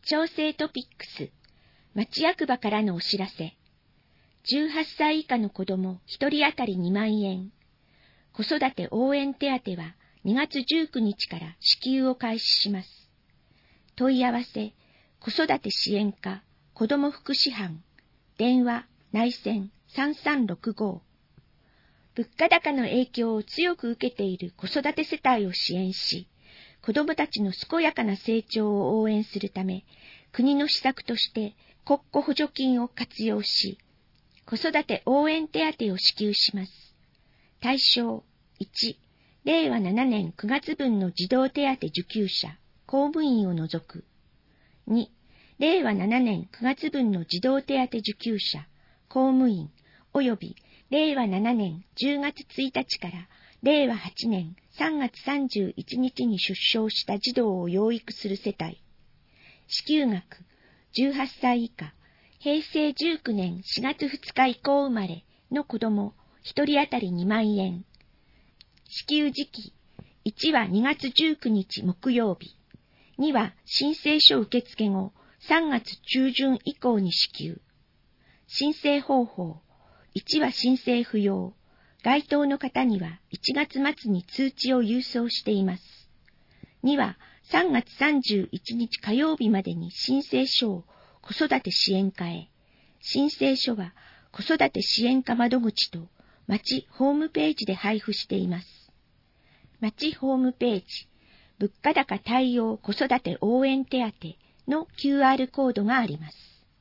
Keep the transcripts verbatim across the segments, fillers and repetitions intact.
調整トピックス、町役場からのお知らせ。じゅうはっさい以下の子どもひとり当たりにまんえん。子育て応援手当はにがつじゅうくにちから支給を開始します。問い合わせ、子育て支援課、子ども福祉班、電話、内線さんさんろくご。物価高の影響を強く受けている子育て世帯を支援し、子どもたちの健やかな成長を応援するため、国の施策として国庫補助金を活用し、子育て応援手当を支給します。対象いち、れいわななねんくがつぶんの児童手当受給者、公務員を除く。に、れいわななねんくがつぶんの児童手当受給者、公務員、およびれいわななねんじゅうがつついたちかられいわはちねんさんがつさんじゅういちにちに出生した児童を養育する世帯。支給額、じゅうはっさい以下、へいせいじゅうきゅうねんしがつふつか以降生まれの子どもひとり当たりにまんえん。支給時期、いちはにがつじゅうくにち木曜日、には申請書受付後さんがつちゅうじゅん以降に支給。申請方法、いちは申請不要。該当の方にはいちがつまつに通知を郵送しています。にはさんがつさんじゅういちにち火曜日までに申請書を子育て支援課へ。申請書は子育て支援課窓口と町ホームページで配布しています。町ホームページ、物価高対応子育て応援手当の キューアール コードがあります。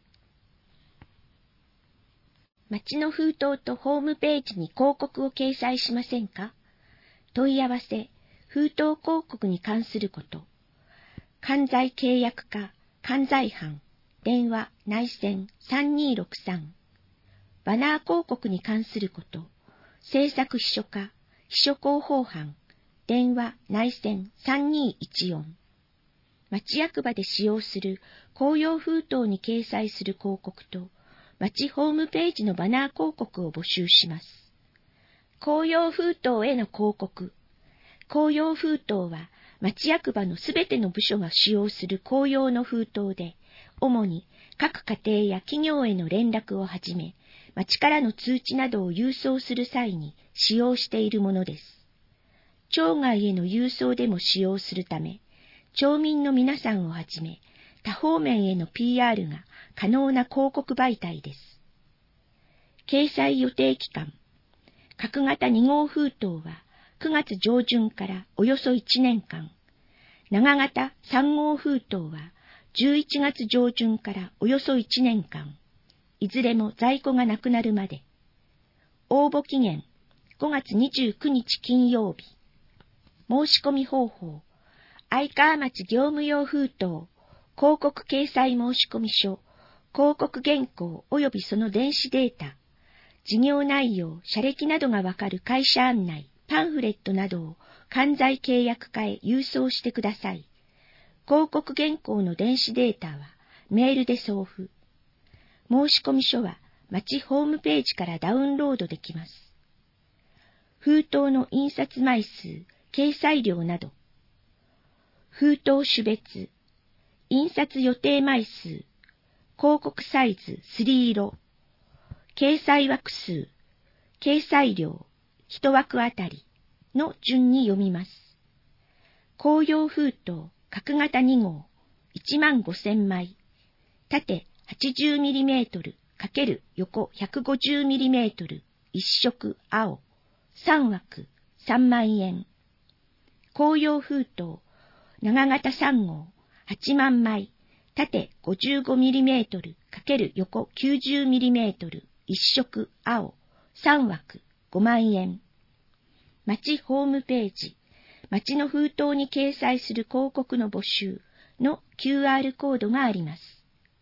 町の封筒とホームページに広告を掲載しませんか？問い合わせ、封筒広告に関すること。関西契約課、関西班、電話、内線さんにーろくさん。バナー広告に関すること。制作秘書課、秘書広報班、電話、内線さんにーいちよん。町役場で使用する公用封筒に掲載する広告と、町ホームページのバナー広告を募集します。公用封筒への広告。公用封筒は、町役場のすべての部署が使用する公用の封筒で、主に各家庭や企業への連絡をはじめ、町からの通知などを郵送する際に使用しているものです。町外への郵送でも使用するため、町民の皆さんをはじめ、他方面への ピーアール が可能な広告媒体です。掲載予定期間。角型にごう封筒はくがつじょうじゅんからおよそいちねんかん。長型さんごう封筒はじゅういちがつじょうじゅんからおよそいちねんかん。いずれも在庫がなくなるまで。応募期限ごがつにじゅうくにち金曜日。申し込み方法。愛川町業務用封筒、広告掲載申込書、広告原稿及びその電子データ、事業内容、社歴などがわかる会社案内、パンフレットなどを関西契約課へ郵送してください。広告原稿の電子データはメールで送付。申込書は町ホームページからダウンロードできます。封筒の印刷枚数、掲載量など。封筒種別、印刷予定枚数、広告サイズスリー色、掲載枠数、掲載量、いち枠あたりの順に読みます。公用封筒、角型にごう、いちまんごせんまい、縦 はちじゅうミリメートル×横 ひゃくごじゅうミリメートル、一色青、さん枠さんまんえん。公用封筒、長型さんごう、はちまんまい、縦 ごじゅうごミリメートル×横 きゅうじゅうミリメートル、一色青、さん枠ごまんえん。町ホームページ、町の封筒に掲載する広告の募集の キューアール コードがあります。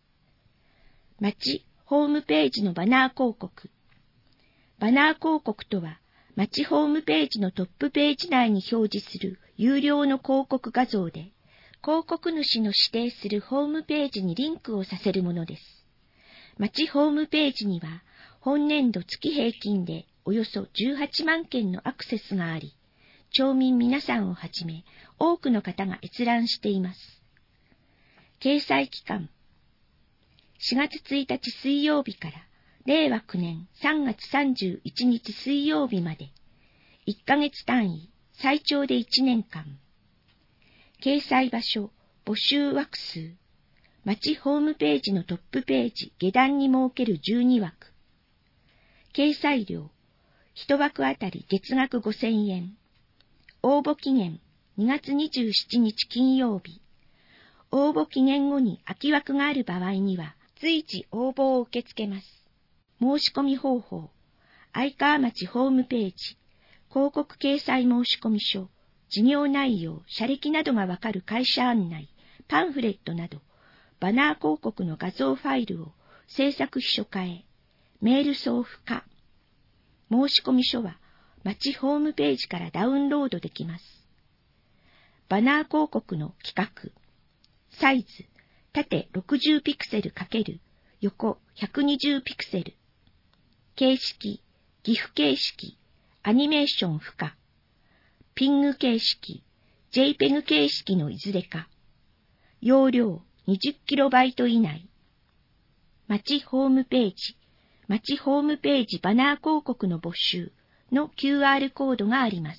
町ホームページのバナー広告。バナー広告とは、町ホームページのトップページ内に表示する有料の広告画像で、広告主の指定するホームページにリンクをさせるものです。町ホームページには、本年度月平均でおよそじゅうはちまんけんのアクセスがあり、町民皆さんをはじめ多くの方が閲覧しています。 掲載期間、しがつついたち水曜日かられいわきゅうねんさんがつさんじゅういちにち水曜日まで、いっかげつ単位、最長でいちねんかん。掲載場所、募集枠数、町ホームページのトップページ下段に設けるじゅうにわく。掲載料、いちわくあたり月額ごせんえん。応募期限、にがつにじゅうしちにち金曜日。応募期限後に空き枠がある場合には、随時応募を受け付けます。申し込み方法、愛川町ホームページ、広告掲載申込書、事業内容、社歴などがわかる会社案内、パンフレットなど、バナー広告の画像ファイルを制作秘書課へ、メール送付か。申込書は、町ホームページからダウンロードできます。バナー広告の規格、サイズ、縦ろくじゅうピクセル×横ひゃくにじゅうピクセル。形式、ギフ形式、アニメーション不可。ピング形式、ジェイペグ 形式のいずれか。容量 にじゅっキロバイト 以内。町ホームページ、町ホームページバナー広告の募集の キューアール コードがあります。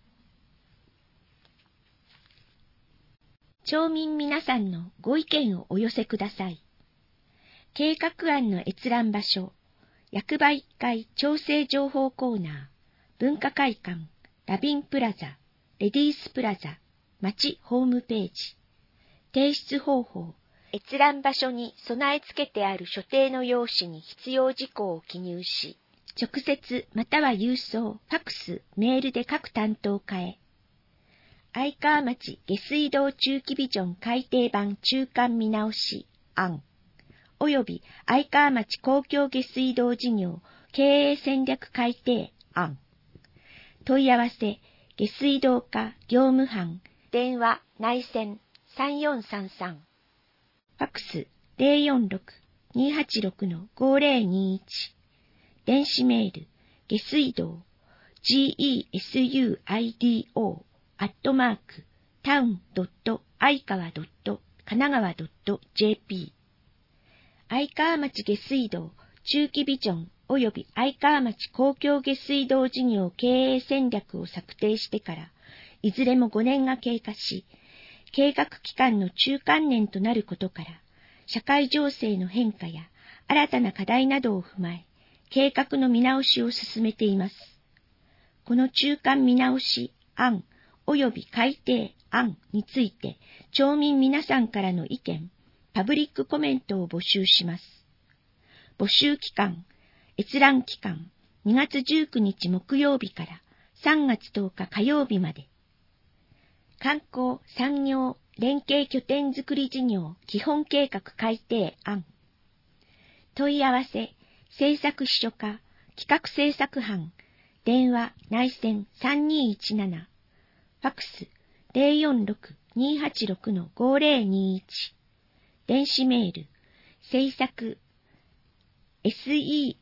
町民皆さんのご意見をお寄せください。計画案の閲覧場所、役場いっかい調整情報コーナー、文化会館、ラビンプラザ、レディースプラザ、町ホームページ。提出方法、閲覧場所に備え付けてある所定の用紙に必要事項を記入し、直接または郵送、ファクス、メールで各担当課へ。愛川町下水道中期ビジョン改訂版中間見直し案、および愛川町公共下水道事業経営戦略改定案。問い合わせ、下水道課業務班、電話内線さんよんさんさん。ファクス ゼロよんろく にーはちろく ごゼロにいち。電子メール、下水道、gesuido アットマーク、タウンドットアイカワドット神奈川ドットジェーピー。愛川町下水道中期ビジョンおよび愛川町公共下水道事業経営戦略を策定してから、いずれもごねんが経過し、計画期間の中間年となることから、社会情勢の変化や新たな課題などを踏まえ、計画の見直しを進めています。この中間見直し案及び改定案について、町民皆さんからの意見、パブリックコメントを募集します。募集期間、閲覧期間、にがつじゅうくにち木曜日からさんがつとおか火曜日まで。観光産業連携拠点づくり事業基本計画改定案。問い合わせ、制作秘書課、企画制作班、電話内線さんにーいちなな。ファクス ゼロよんろく にーはちろく ごゼロにいち。電子メール、制作、seisaku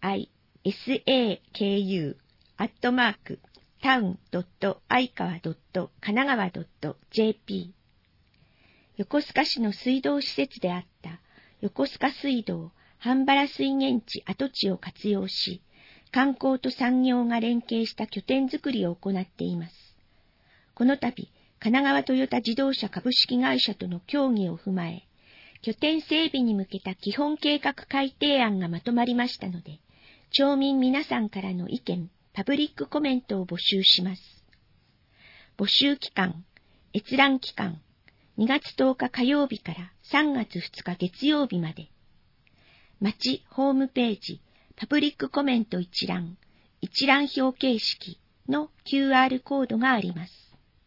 アットマーク、タウンドットアイカワドット神奈川ドットジェーピー。横須賀市の水道施設であった横須賀水道半原水源地跡地を活用し、観光と産業が連携した拠点づくりを行っています。この度、神奈川トヨタ自動車株式会社との協議を踏まえ、拠点整備に向けた基本計画改定案がまとまりましたので、町民皆さんからの意見、パブリックコメントを募集します。募集期間、閲覧期間、にがつとおか火曜日からさんがつふつか月曜日まで。町ホームページ、パブリックコメント一覧、一覧表形式の キューアール コードがあります。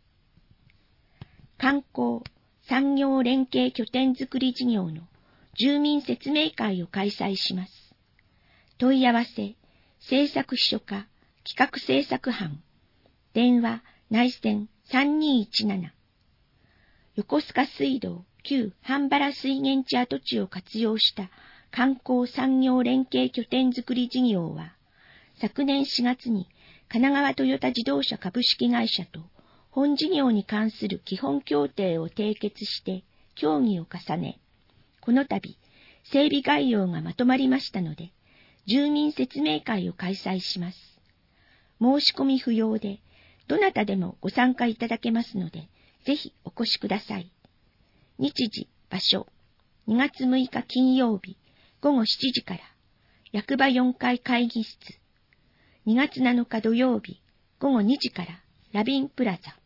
観光、産業連携拠点づくり事業の住民説明会を開催します。問い合わせ、制作秘書課、企画制作班、電話内線さんにーいちなな。横須賀水道旧半原水源地跡地を活用した観光産業連携拠点づくり事業は、昨年しがつに神奈川トヨタ自動車株式会社と本事業に関する基本協定を締結して協議を重ね、 この度、整備概要がまとまりましたので、住民説明会を開催します。申し込み不要で、どなたでもご参加いただけますので、ぜひお越しください。日時、場所、にがつむいか金曜日、ごごしちじから、役場よんかい会議室、にがつなのか土曜日、ごごにじから、ラビンプラザ。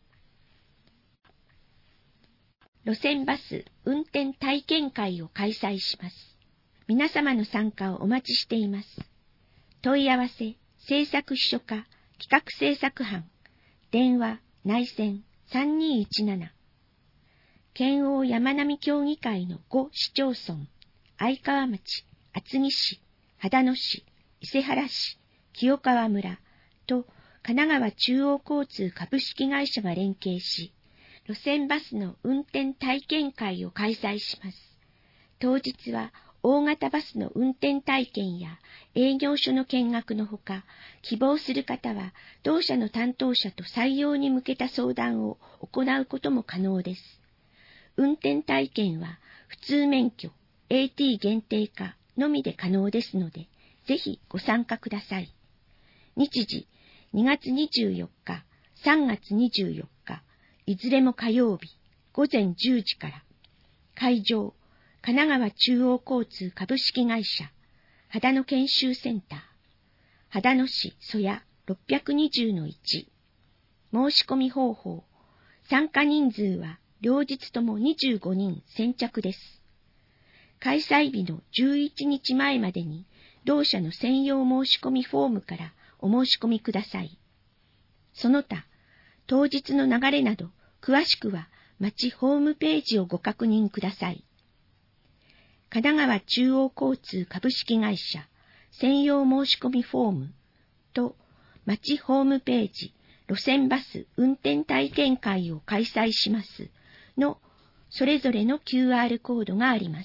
路線バス運転体験会を開催します。皆様の参加をお待ちしています。問い合わせ、制作秘書課、企画制作班、電話、内線さんにーいちなな。県央山並協議会のご市町村、愛川町、厚木市、秦野市、伊勢原市、清川村と神奈川中央交通株式会社が連携し、路線バスの運転体験会を開催します。当日は大型バスの運転体験や営業所の見学のほか、希望する方は同社の担当者と採用に向けた相談を行うことも可能です。運転体験は普通免許 エーティー 限定化のみで可能ですので、ぜひご参加ください。日時、にがつにじゅうよっか、さんがつにじゅうよっか、いずれも火曜日、ごぜんじゅうじから。会場、神奈川中央交通株式会社、秦野研修センター、秦野市曽谷 ろっぴゃくにじゅうのいち。申し込み方法、参加人数は両日ともにじゅうごにん先着です。開催日のじゅういちにちまえまでに、同社の専用申し込みフォームからお申し込みください。その他、当日の流れなど、詳しくは町ホームページをご確認ください。神奈川中央交通株式会社専用申し込みフォームと町ホームページ路線バス運転体験会を開催しますのそれぞれの キューアール コードがあります。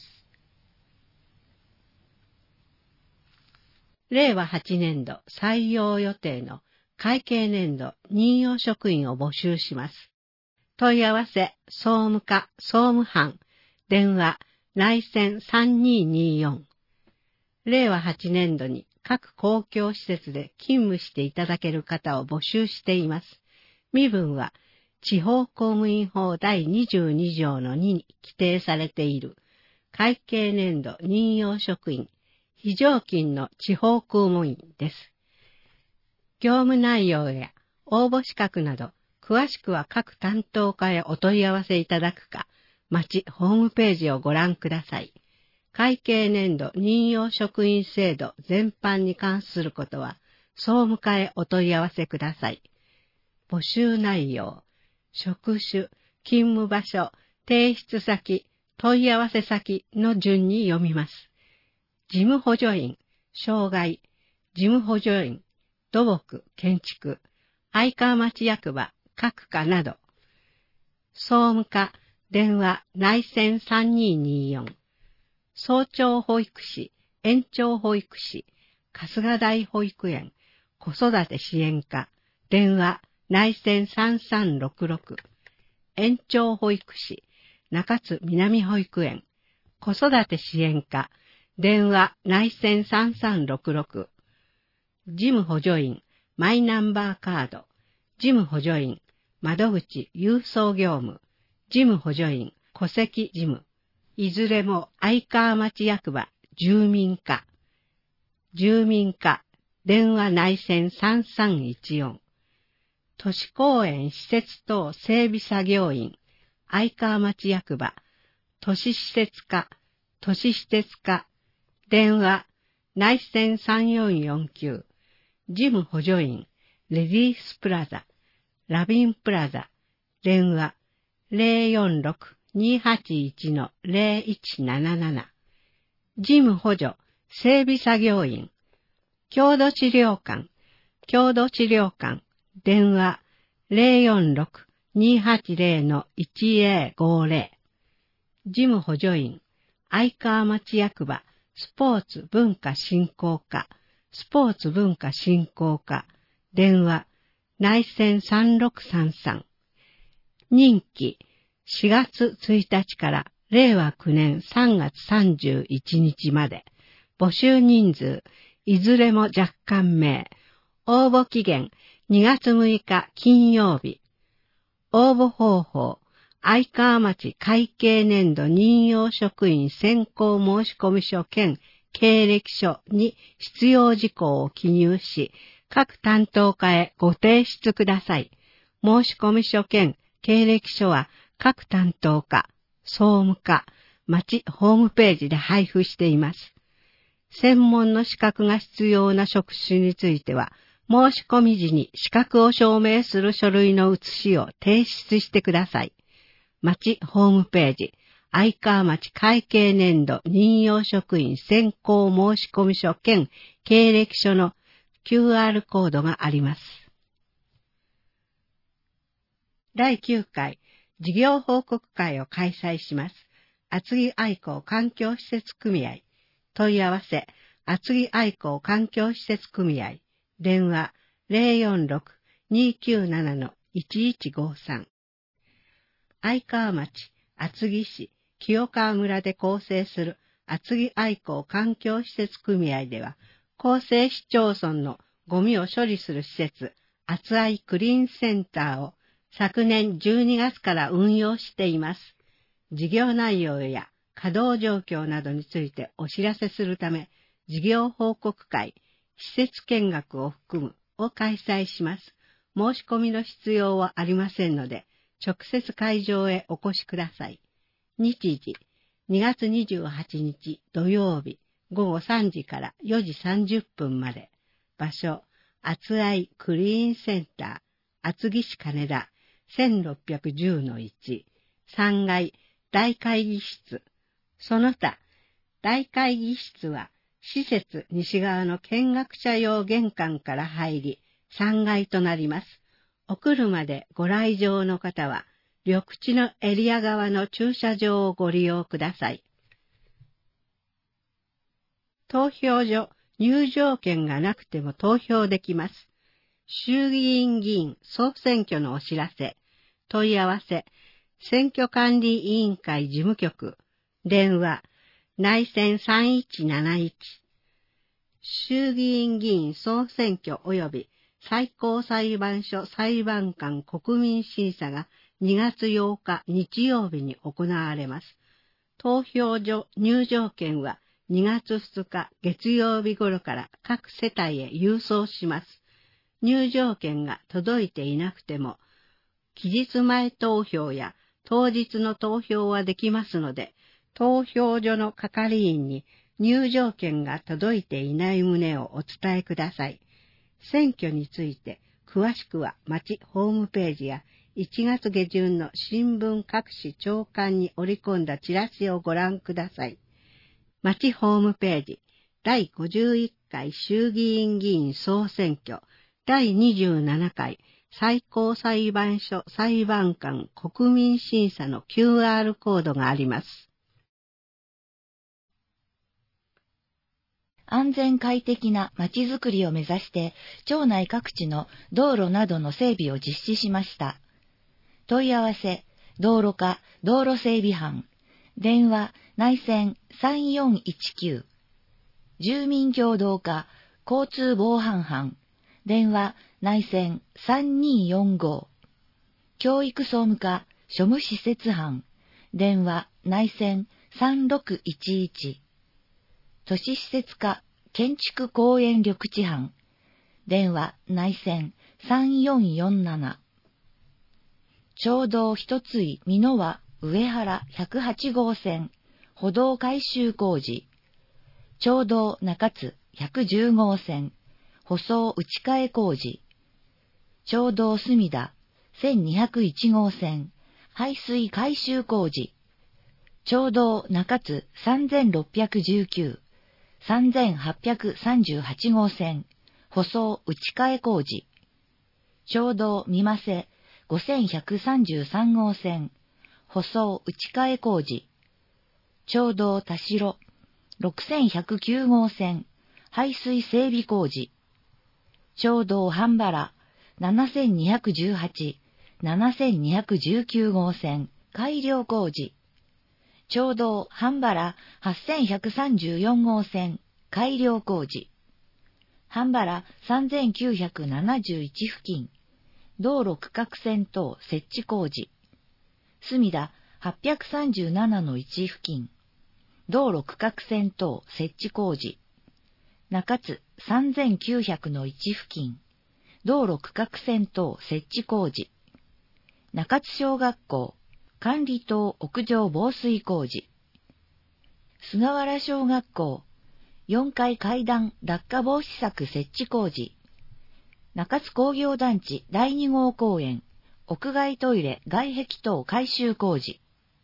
れいわはちねんど採用予定の会計年度任用職員を募集します。問い合わせ、総務課、総務班、電話、内線さんにーにーよん。れいわはちねんどに各公共施設で勤務していただける方を募集しています。身分は、地方公務員法だいにじゅうにじょうのにに規定されている会計年度任用職員、非常勤の地方公務員です。業務内容や応募資格など、詳しくは各担当課へお問い合わせいただくか、町ホームページをご覧ください。会計年度任用職員制度全般に関することは、総務課へお問い合わせください。募集内容、職種、勤務場所、提出先、問い合わせ先の順に読みます。事務補助員、障害、事務補助員、土木、建築、愛川町役場、各課など、総務課、電話、内線さんにーにーよん、早朝保育士、延長保育士、春日台保育園、子育て支援課、電話、内線さんさんろくろく、延長保育士、中津南保育園、子育て支援課、電話、内線さんさんろくろく、事務補助員、マイナンバーカード、事務補助員、窓口郵送業務、事務補助員、戸籍事務、いずれも愛川町役場、住民課、住民課、電話内線さんさんいちよん、都市公園施設等整備作業員、愛川町役場、都市施設課、都市施設課、電話、内線さんよんよんきゅう、事務補助員、レディースプラザ、ラビンプラザ、電話、ゼロよんろく にーはちいち ゼロいちなななな、事務補助、整備作業員、郷土資料館、郷土資料館、電話、ゼロよんろく にーはちゼロ いちゼロごゼロ、事務補助員、愛川町役場、スポーツ文化振興課、スポーツ文化振興課、電話、内線さんろくさんさん、任期しがつついたちかられいわきゅうねんさんがつさんじゅういちにちまで、募集人数、いずれも若干名、応募期限にがつむいか金曜日。応募方法、愛川町会計年度任用職員選考申込書兼経歴書に必要事項を記入し、各担当課へご提出ください。申込書兼経歴書は各担当課、総務課、町ホームページで配布しています。専門の資格が必要な職種については、申し込み時に資格を証明する書類の写しを提出してください。町ホームページ、愛川町会計年度任用職員選考申込書兼経歴書の キューアール コードがあります。だいきゅうかい事業報告会を開催します。厚木愛好環境施設組合。問い合わせ、厚木愛好環境施設組合。電話 ゼロよんろく にーきゅうなな いちいちごさん。愛川町、厚木市、清川村で構成する厚木愛好環境施設組合では、構成市町村のゴミを処理する施設、厚愛クリーンセンターを昨年じゅうにがつから運用しています。事業内容や稼働状況などについてお知らせするため、事業報告会、施設見学を含むを開催します。申し込みの必要はありませんので、直接会場へお越しください。日時、にがつにじゅうはちにち土曜日、ごごさんじからよじさんじゅっぷんまで。場所、厚愛クリーンセンター、厚木市金田、せんろっぴゃくじゅうのいち、さんがい大会議室。その他、大会議室は、施設西側の見学者用玄関から入り、さんがいとなります。お車でご来場の方は、緑地のエリア側の駐車場をご利用ください。投票所、入場券がなくても投票できます。衆議院議員総選挙のお知らせ、問い合わせ、選挙管理委員会事務局、電話、内線さんいちなないち。衆議院議員総選挙及び最高裁判所裁判官国民審査がにがつようか日曜日に行われます。投票所入場券はにがつふつか月曜日頃から各世帯へ郵送します。入場券が届いていなくても、期日前投票や当日の投票はできますので、投票所の係員に入場券が届いていない旨をお伝えください。選挙について詳しくは町ホームページやいちがつげじゅんの新聞各紙朝刊に織り込んだチラシをご覧ください。町ホームページだいごじゅういっかい衆議院議員総選挙だいにじゅうななかい最高裁判所裁判官国民審査の キューアール コードがあります。 安全快適なまちづくりを目指して、町内各地の道路などの整備を実施しました。問い合わせ、道路課道路整備班、電話内線さんよんいちきゅう、住民協同課交通防犯班、電話内線さんにーよんご、教育総務課庶務施設班、電話内線さんろくいちいち、都市施設課建築公園緑地班、電話内線さんよんよんなな、町道一つ井美濃和上原ひゃくはちごうせん歩道改修工事、町道中津ひゃくじゅうごうせん舗装打ち替え工事、町道隅田せんにひゃくいちごうせん排水改修工事、町道中津さんぜんろっぴゃくじゅうきゅう、さんぜんはっぴゃくさんじゅうはちごうせん舗装打ち替え工事、町道三馬瀬ごせんひゃくさんじゅうさんごうせん舗装打ち替え工事、町道田代ろくせんひゃくきゅうごうせん排水整備工事、町道半原ななせんにひゃくじゅうはち、ななせんにひゃくじゅうきゅうごうせん改良工事、 町道半原はっせんひゃくさんじゅうよんごうせん改良工事。半原さんぜんきゅうひゃくななじゅういち付近、道路区画線等設置工事。隅田はっぴゃくさんじゅうななのいち付近、道路区画線等設置工事。中津さんぜんきゅうひゃくのいち付近、道路区画線等設置工事。中津小学校管理棟屋上防水工事。菅原小学校よんかい階段落下防止柵設置工事。中津工業団地だいに号公園屋外トイレ外壁等改修工事。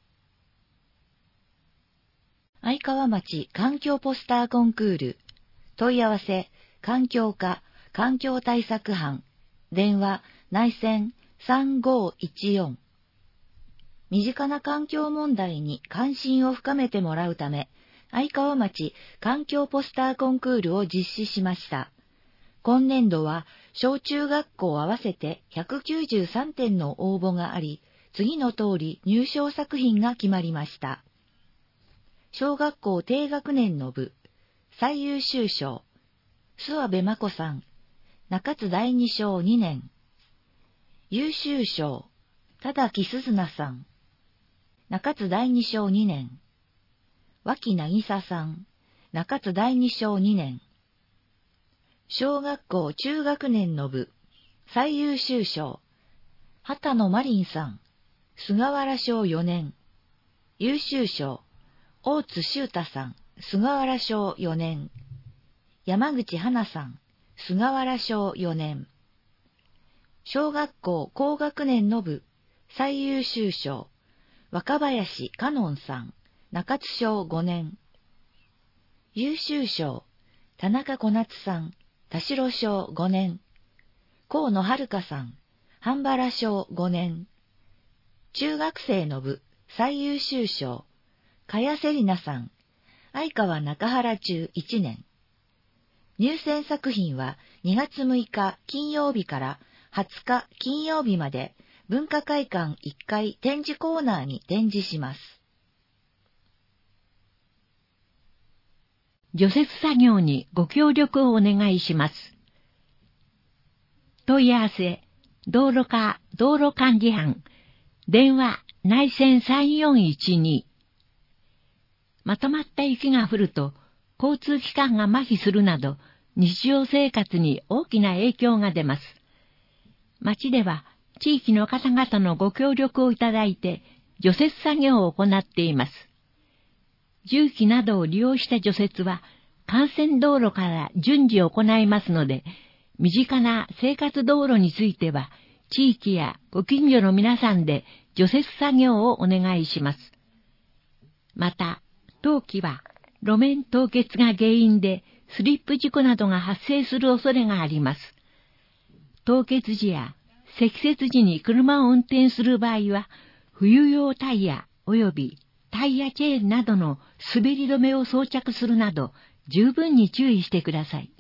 相川町環境ポスターコンクール。問い合わせ環境課環境対策班。電話内線さんごいちよん。身近な環境問題に関心を深めてもらうため、相川町環境ポスターコンクールを実施しました。今年度は小中学校合わせてひゃくきゅうじゅうさんてんの応募があり、次の通り入賞作品が決まりました。小学校低学年の部、最優秀賞、諏訪部真子さん、中津第二小にねん。優秀賞、田崎鈴奈さん、中津第二小にねん。脇渚さん、中津第二小にねん。小学校中学年の部、最優秀賞、畑野真凛さん、菅原小よねん。優秀賞、大津修太さん、菅原小よねん。山口花さん、菅原小よねん。小学校高学年の部、最優秀賞、若林香音さん、中津小ごねん。優秀賞、田中小夏さん、田代小ごねん。河野遥さん、半原小ごねん。中学生の部、最優秀賞、茅瀬里奈さん、相川中原中いちねん。入選作品はにがつむいか金曜日からはつか金曜日まで文化会館いっかい展示コーナーに展示します。 除雪作業にご協力をお願いします。問い合わせ、道路課道路管理班、電話内線さんよんいちに。まとまった雪が降ると、交通機関が麻痺するなど、日常生活に大きな影響が出ます。町では、地域の方々のご協力をいただいて、除雪作業を行っています。重機などを利用した除雪は、幹線道路から順次行いますので、身近な生活道路については、地域やご近所の皆さんで除雪作業をお願いします。また、冬季は路面凍結が原因でスリップ事故などが発生する恐れがあります。凍結時や積雪時に車を運転する場合は、冬用タイヤ及びタイヤチェーンなどの滑り止めを装着するなど、十分に注意してください。